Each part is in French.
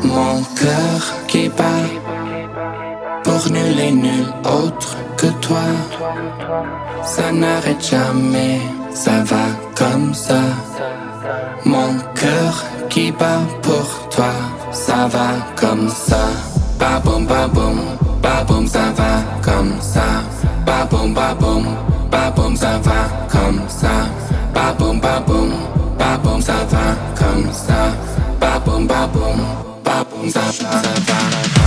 Mon cœur qui bat pour nul et nul autre que toi. Ça n'arrête jamais, ça va comme ça. Mon cœur qui bat pour toi, ça va comme ça. Baboum, baboum, baboum, ça va comme ça. Baboum, baboum, baboum, ça va comme ça. Baboum, baboum, baboum, ça va comme ça. Baboum, baboum, baboum, ça va, ça va.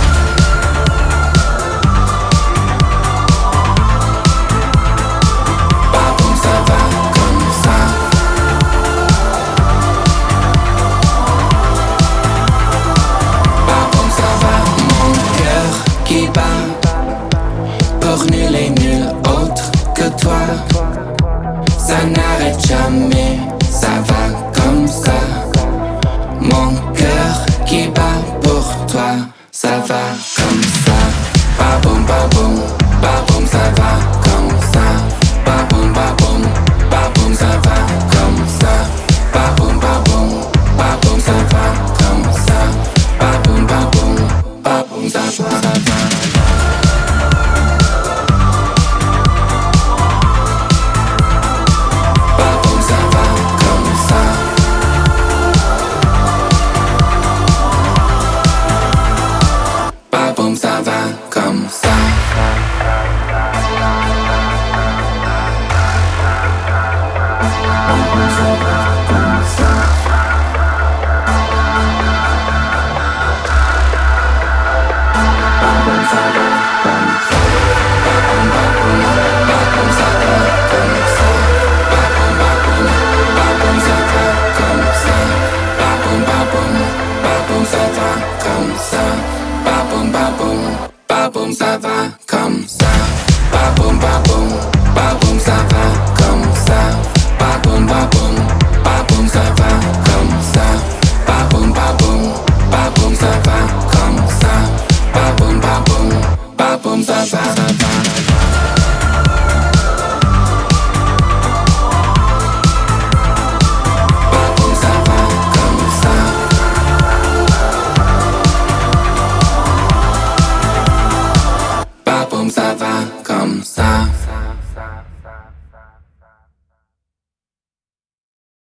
Pour nul et nul autre que toi. Ça n'arrête jamais, ça va comme ça. Mon cœur qui bat pour toi, ça va comme ça. Baboum, baboum, baboum, ça va comme ça. Baboum, baboum, baboum, ça va comme ça. Baboum, baboum, baboum, ça va comme ça. Baboum, baboum, baboum, ça va, ça va. Baboum, ça va comme ça. Baboum, ça va comme ça. Baboum, ça va comme ça. Baboum, baboum, baboum, ça va comme ça. Baboum, baboum, baboum, ça va comme ça. Baboum, baboum, baboum, ça va comme ça. Baboum, baboum, baboum, ça va comme ça. Baboum, baboum, baboum, ça va comme